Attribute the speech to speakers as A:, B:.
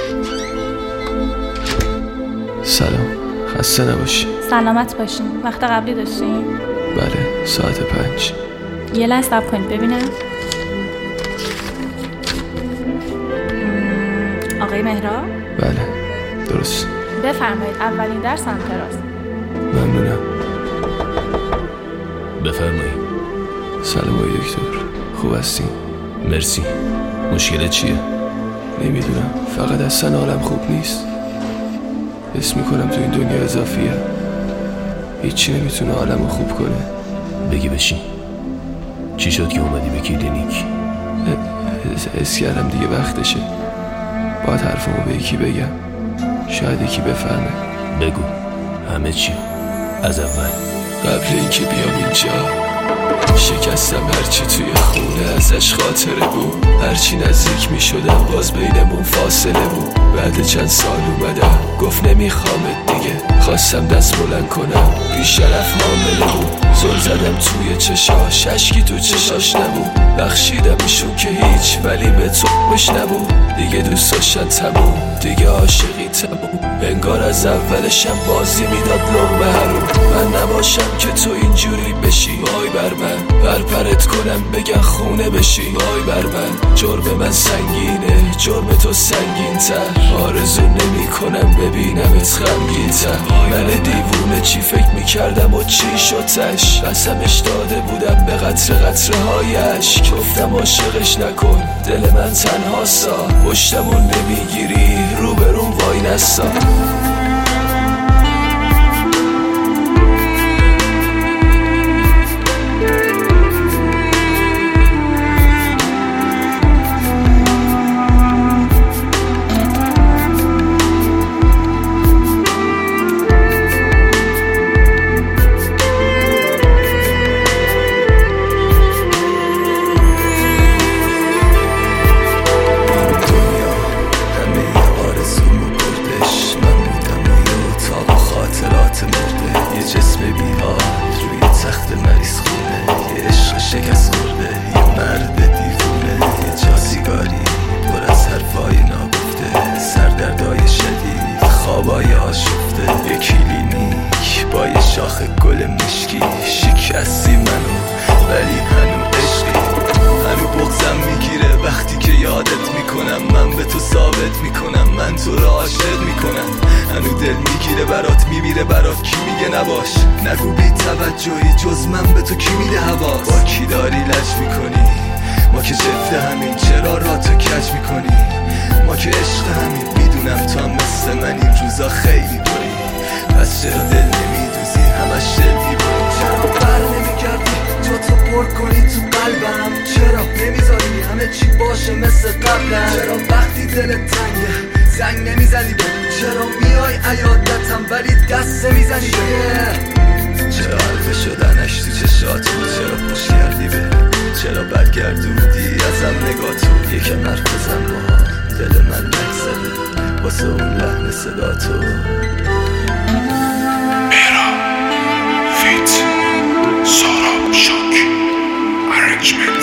A: سلام، خسته نباشی.
B: سلامت باشین. وقت قبلی داشتین؟
A: بله، ساعت 5.
B: یه لحظه صبر کنید ببینم. آقای مهراب؟
A: بله، درست.
B: بفرمایید، اولین در سمت راست.
A: ممنونم.
C: بفرمایید.
A: سلام آقای دکتر، خوب هستین؟
C: مرسی. مشکل چیه؟
A: نمیدونم، فقط اصلا حالم خوب نیست. حس میکنم تو این دنیا اضافیه، هیچی نمیتونه حالمو خوب کنه.
C: بگی بشین. چی شد که اومدی به کلینیک؟
A: حس کردم دیگه وقتشه، باید حرفمو به یکی بگم، شاید یکی بفهمه.
C: بگو همه چی از اول.
A: قبل اینکه بیام اینجا شکستم هرچی توی خونه ازش خاطره بود. هرچی نزدیک می شدم باز بینمون فاصله بود. بعد چند سال اومدم گفت نمیخوامت دیگه. خواستم دست بلند کنم بیشرف حامله بود. زل زدم توی چشاش، اشکی تو چشاش نبود. بخشیدم ایشون که هیچ، ولی به تو بش نبود. دیگه دوست داشتن تموم، دیگه عاشقی تموم. انگار از اولشم بازی میداد لقمه هرون. من نباشم که تو اینجوری بشی، وای بر من. پرپرت کنم بگن خونه بشی، وای بر من. جرم من سنگینه، جرم تو سنگین تر. آرزو نمی کنم ببینمت غمگین تر. من دیوونه چی فکر میکردم و چی شد تش. قسمش داده بودم به قطره قطره هایش. گفتم عاشقش نکن، دل من تنها سا. پشتمو نمیگیری، روبروم وای نستا. شکست خورده، یه مرد دیوونه، یه جا سیگاری پر از حرفای ناگفته، سردردای شدید، خوابای آشفته. یه کلینیک با یه شاخ گل مشکی. شکستی منو ولی هنو عشقی. هنو بغضم میگیره وقتی که یادت میکنم. من به تو ثابت میکنم من تو رو عاشق میکنم. هنو دل میگیره برات، میمیره برات. کی میگه نباش؟ نگو بی توجهی، جز من به تو کی میده حواس؟ با کی داری لج میکنی؟ ما که جفت همین، چرا را تو کج میکنی؟ ما که عشق همین، میدونم تو هم مثل من این روزا خیلی دوری. پس چرا دل نمیدوزی، همش دل میبری؟ چرا بر نمیگردی جا تو پر کنی تو قلبم؟ چرا نمیذاری همه چی باشه مثل قبلم؟ چرا وقتی دلت تنگه زنگ نمیزنی به؟ چرا میای عیادتم ولی دست نمیزنی به؟ چرا حرفه شدنش تو چشات بود؟ چرا پوش کردی به؟ چرا برگردوندی ازم نگاتو؟ یکم حرف بزن با دل من لک زده واسه اون لحن صدا تو.
D: مهراب فیت سارا شاک arrangement